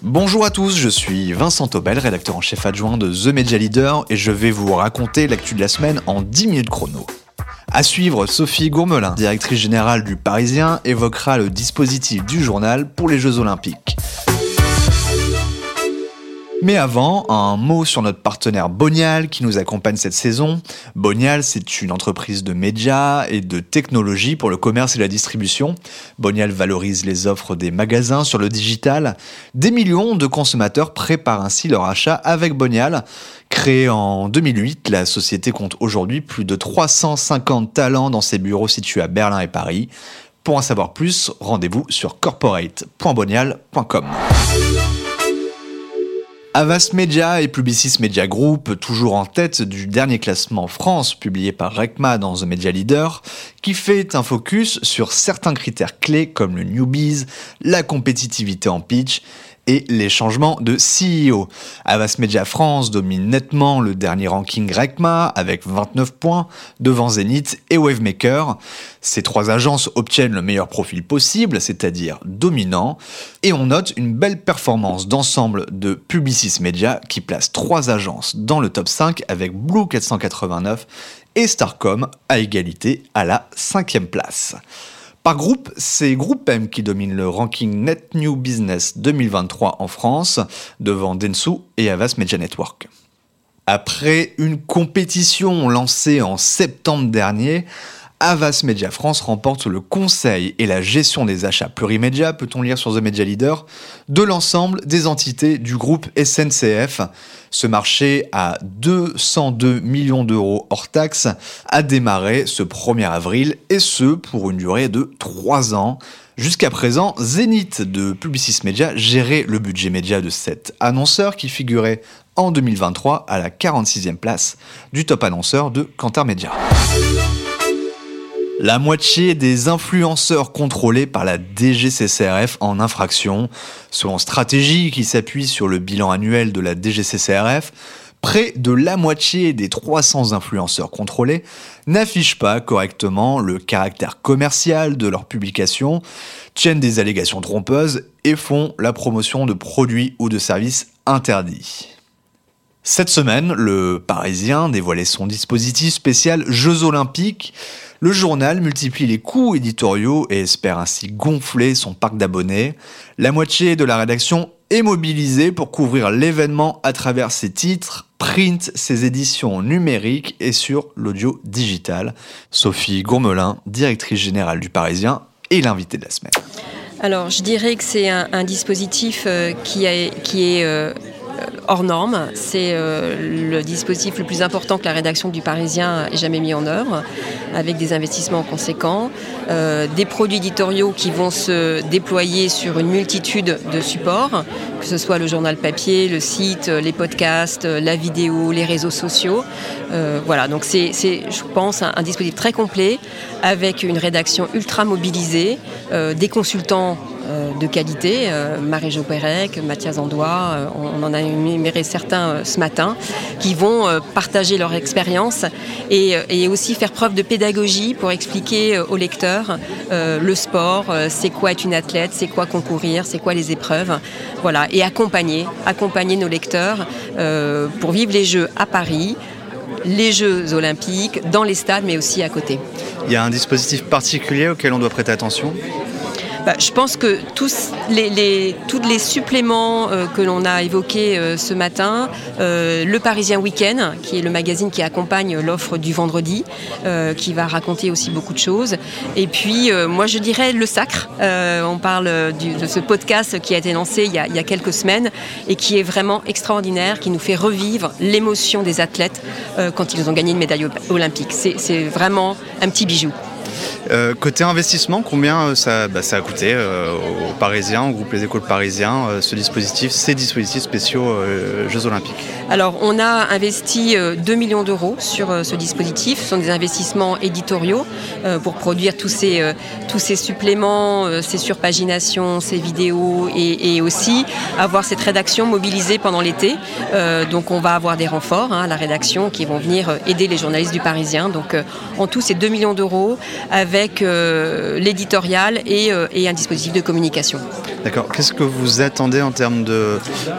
Bonjour à tous, je suis Vincent Taubel, rédacteur en chef adjoint de The Media Leader et je vais vous raconter l'actu de la semaine en 10 minutes chrono. À suivre, Sophie Gourmelin, directrice générale du Parisien, évoquera le dispositif du journal pour les Jeux Olympiques. Mais avant, un mot sur notre partenaire Bonial qui nous accompagne cette saison. Bonial, c'est une entreprise de médias et de technologie pour le commerce et la distribution. Bonial valorise les offres des magasins sur le digital. Des millions de consommateurs préparent ainsi leur achat avec Bonial. Créée en 2008, la société compte aujourd'hui plus de 350 talents dans ses bureaux situés à Berlin et Paris. Pour en savoir plus, rendez-vous sur corporate.bonial.com. Havas Media et Publicis Media Group, toujours en tête du dernier classement France publié par Recma dans The Media Leader, qui fait un focus sur certains critères clés comme le newbies, la compétitivité en pitch et les changements de CEO. Havas Media France domine nettement le dernier ranking Recma avec 29 points devant Zenith et Wavemaker. Ces trois agences obtiennent le meilleur profil possible, c'est-à-dire dominant, et on note une belle performance d'ensemble de Publicis Media qui place trois agences dans le top 5 avec Blue 489 et Starcom à égalité à la 5e place. Par groupe, c'est GroupM qui domine le ranking Net New Business 2023 en France, devant Dentsu et Havas Media Network. Après une compétition lancée en septembre dernier, Havas Media France remporte le conseil et la gestion des achats plurimédia, peut-on lire sur The Media Leader, de l'ensemble des entités du groupe SNCF. Ce marché à 202 millions d'euros hors taxes a démarré ce 1er avril et ce pour une durée de 3 ans. Jusqu'à présent, Zenith de Publicis Media gérait le budget média de cet annonceur qui figurait en 2023 à la 46e place du top annonceur de Kantar Media. La moitié des influenceurs contrôlés par la DGCCRF en infraction. Selon Stratégie, qui s'appuie sur le bilan annuel de la DGCCRF, près de la moitié des 300 influenceurs contrôlés n'affichent pas correctement le caractère commercial de leurs publications, tiennent des allégations trompeuses et font la promotion de produits ou de services interdits. Cette semaine, le Parisien dévoilait son dispositif spécial Jeux Olympiques. Le journal multiplie les coûts éditoriaux et espère ainsi gonfler son parc d'abonnés. La moitié de la rédaction est mobilisée pour couvrir l'événement à travers ses titres, print, ses éditions numériques et sur l'audio digital. Sophie Gourmelin, directrice générale du Parisien, est l'invitée de la semaine. Alors, je dirais que c'est un dispositif qui est hors norme. C'est le dispositif le plus important que la rédaction du Parisien ait jamais mis en œuvre, avec des investissements conséquents, des produits éditoriaux qui vont se déployer sur une multitude de supports, que ce soit le journal papier, le site, les podcasts, la vidéo, les réseaux sociaux. Voilà, donc c'est, je pense, un dispositif très complet, avec une rédaction ultra mobilisée, des consultants de qualité, Marie-Jo Pérec, Mathias Andois, on en a énuméré certains ce matin, qui vont partager leur expérience et aussi faire preuve de pédagogie pour expliquer aux lecteurs le sport, c'est quoi être une athlète, c'est quoi concourir, c'est quoi les épreuves, voilà, et accompagner nos lecteurs pour vivre les Jeux à Paris, les Jeux Olympiques, dans les stades, mais aussi à côté. Il y a un dispositif particulier auquel on doit prêter attention ? Je pense que tous les suppléments que l'on a évoqués ce matin, le Parisien Week-end, qui est le magazine qui accompagne l'offre du vendredi, qui va raconter aussi beaucoup de choses. Et puis, moi, je dirais le Sacre. On parle de ce podcast qui a été lancé il y a quelques semaines et qui est vraiment extraordinaire, qui nous fait revivre l'émotion des athlètes quand ils ont gagné une médaille olympique. C'est vraiment un petit bijou. Côté investissement, combien ça a coûté aux Parisiens, au groupe Les Écoles Parisiens, ces dispositifs spéciaux Jeux Olympiques? Alors, on a investi 2 millions d'euros sur ce dispositif. Ce sont des investissements éditoriaux pour produire tous ces suppléments, ces surpaginations, ces vidéos et aussi avoir cette rédaction mobilisée pendant l'été. Donc, on va avoir des renforts à la rédaction qui vont venir aider les journalistes du Parisien. Donc, en tout, c'est 2 millions d'euros avec l'éditorial et un dispositif de communication. D'accord. Qu'est-ce que vous attendez en termes de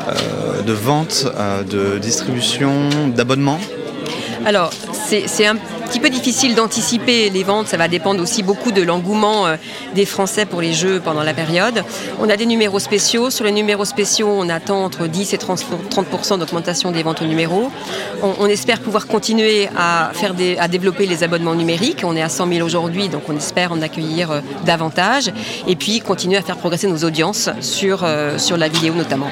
vente, de distribution, d'abonnement ? Alors, c'est un petit peu difficile d'anticiper les ventes, ça va dépendre aussi beaucoup de l'engouement des Français pour les jeux pendant la période. On a des numéros spéciaux. Sur les numéros spéciaux, on attend entre 10 et 30% d'augmentation des ventes aux numéros. On espère pouvoir continuer à développer les abonnements numériques. On est à 100 000 aujourd'hui, donc on espère en accueillir davantage. Et puis continuer à faire progresser nos audiences sur la vidéo notamment.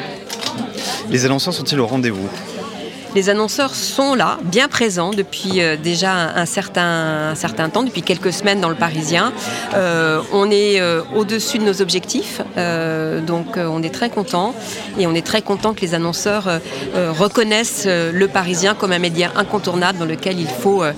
Les annonceurs sont-ils au rendez-vous ? Les annonceurs sont là, bien présents depuis déjà un certain temps, depuis quelques semaines dans le Parisien. On est au-dessus de nos objectifs, donc on est très contents. Et on est très contents que les annonceurs reconnaissent le Parisien comme un média incontournable dans lequel il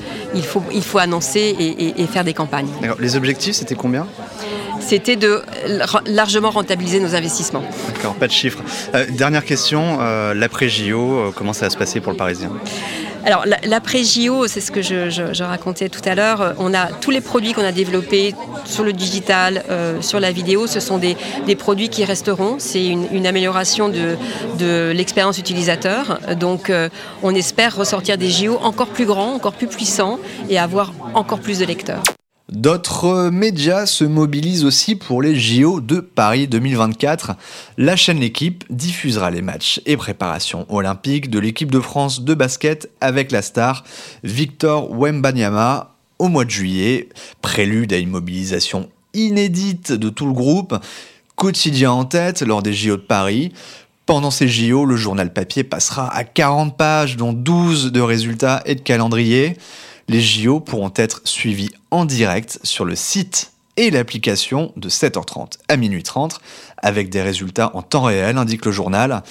faut annoncer et faire des campagnes. D'accord. Les objectifs, c'était combien ? C'était de largement rentabiliser nos investissements. D'accord, pas de chiffres. Dernière question, l'après-JO, comment ça va se passer pour le Parisien ? Alors l'après-JO, c'est ce que je racontais tout à l'heure, on a tous les produits qu'on a développés sur le digital, sur la vidéo, ce sont des produits qui resteront, c'est une amélioration de l'expérience utilisateur, donc on espère ressortir des JO encore plus grands, encore plus puissants et avoir encore plus de lecteurs. D'autres médias se mobilisent aussi pour les JO de Paris 2024. La chaîne L'Équipe diffusera les matchs et préparations olympiques de l'équipe de France de basket avec la star Victor Wembanyama au mois de juillet. Prélude à une mobilisation inédite de tout le groupe, quotidien en tête lors des JO de Paris. Pendant ces JO, le journal papier passera à 40 pages, dont 12 de résultats et de calendrier. Les JO pourront être suivis en direct sur le site et l'application de 7h30 à minuit 30 avec des résultats en temps réel, indique le journal.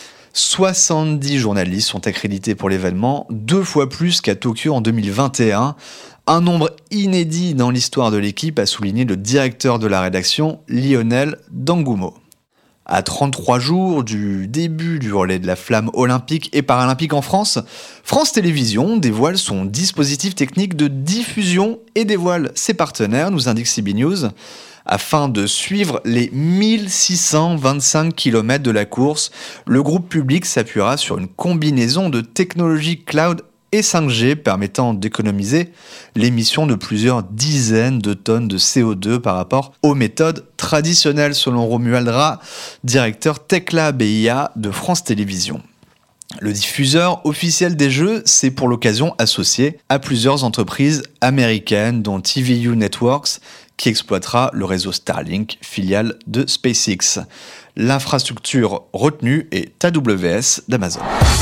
70 journalistes sont accrédités pour l'événement, 2 fois plus qu'à Tokyo en 2021. Un nombre inédit dans l'histoire de l'équipe, a souligné le directeur de la rédaction, Lionel Dangumo. À 33 jours du début du relais de la flamme olympique et paralympique en France, France Télévisions dévoile son dispositif technique de diffusion et dévoile ses partenaires, nous indique CB News. Afin de suivre les 1625 km de la course, le groupe public s'appuiera sur une combinaison de technologies cloud et 5G permettant d'économiser l'émission de plusieurs dizaines de tonnes de CO2 par rapport aux méthodes traditionnelles, selon Romuald Rat, directeur Tech Lab et IA de France Télévisions. Le diffuseur officiel des jeux s'est pour l'occasion associé à plusieurs entreprises américaines, dont TVU Networks, qui exploitera le réseau Starlink, filiale de SpaceX. L'infrastructure retenue est AWS d'Amazon.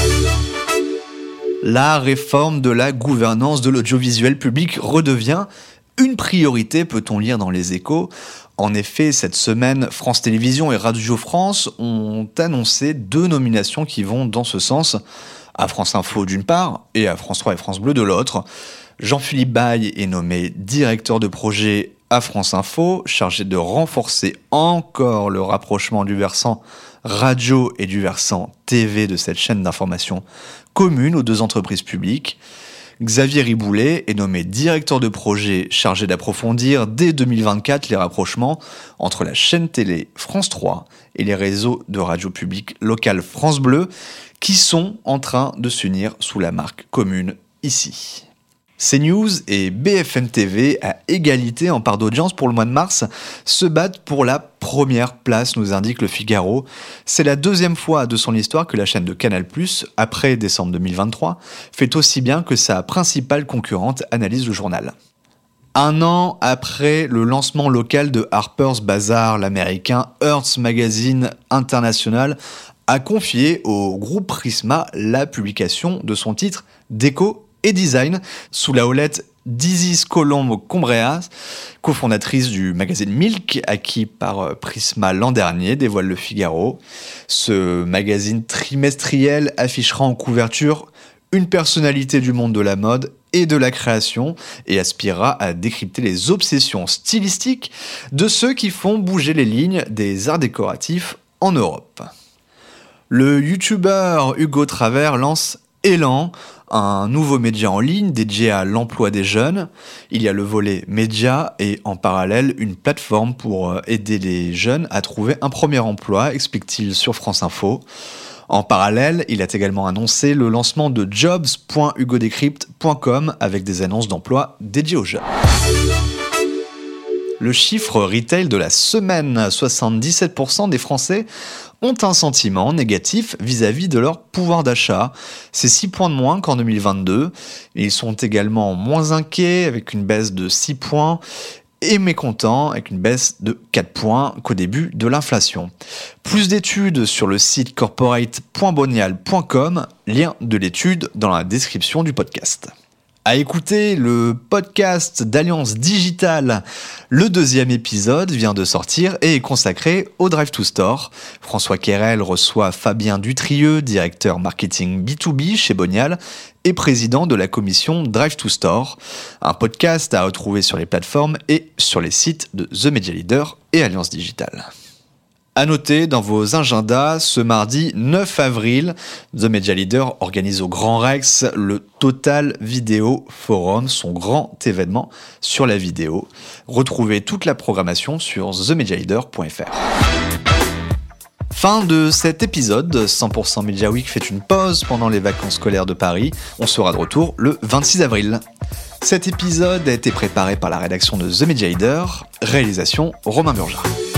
La réforme de la gouvernance de l'audiovisuel public redevient une priorité, peut-on lire dans Les Échos. En effet, cette semaine, France Télévisions et Radio France ont annoncé 2 nominations qui vont dans ce sens, à France Info d'une part et à France 3 et France Bleu de l'autre. Jean-Philippe Baye est nommé directeur de projet à France Info, chargé de renforcer encore le rapprochement du versant radio et du versant TV de cette chaîne d'information commune aux 2 entreprises publiques. Xavier Riboulet est nommé directeur de projet chargé d'approfondir dès 2024 les rapprochements entre la chaîne télé France 3 et les réseaux de radio publique locale France Bleu qui sont en train de s'unir sous la marque commune ici. CNews et BFM TV, à égalité en part d'audience pour le mois de mars, se battent pour la première place, nous indique Le Figaro. C'est la 2e fois de son histoire que la chaîne de Canal+, après décembre 2023, fait aussi bien que sa principale concurrente, analyse le journal. 1 an après le lancement local de Harper's Bazaar, l'américain Hearst Magazine International a confié au groupe Prisma la publication de son titre Déco et Design, sous la houlette d'Isis Colombe-Combreas, cofondatrice du magazine Milk, acquis par Prisma l'an dernier, dévoile Le Figaro. Ce magazine trimestriel affichera en couverture une personnalité du monde de la mode et de la création et aspirera à décrypter les obsessions stylistiques de ceux qui font bouger les lignes des arts décoratifs en Europe. Le youtubeur Hugo Travers lance Élan, un nouveau média en ligne dédié à l'emploi des jeunes. Il y a le volet média et en parallèle une plateforme pour aider les jeunes à trouver un premier emploi, explique-t-il sur France Info. En parallèle, il a également annoncé le lancement de jobs.hugodecrypt.com avec des annonces d'emploi dédiées aux jeunes. Le chiffre retail de la semaine, 77% des Français ont un sentiment négatif vis-à-vis de leur pouvoir d'achat. C'est 6 points de moins qu'en 2022. Ils sont également moins inquiets avec une baisse de 6 points et mécontents avec une baisse de 4 points qu'au début de l'inflation. Plus d'études sur le site corporate.bonial.com, lien de l'étude dans la description du podcast. À écouter le podcast d'Alliance Digitale. Le 2e épisode vient de sortir et est consacré au Drive to Store. François Quérel reçoit Fabien Dutrieux, directeur marketing B2B chez Bonial et président de la commission Drive to Store. Un podcast à retrouver sur les plateformes et sur les sites de The Media Leader et Alliance Digitale. À noter dans vos agendas, ce mardi 9 avril, The Media Leader organise au Grand Rex le Total Video Forum, son grand événement sur la vidéo. Retrouvez toute la programmation sur themedialeader.fr. Fin de cet épisode, 100% Media Week fait une pause pendant les vacances scolaires de Paris. On sera de retour le 26 avril. Cet épisode a été préparé par la rédaction de The Media Leader, réalisation Romain Burja.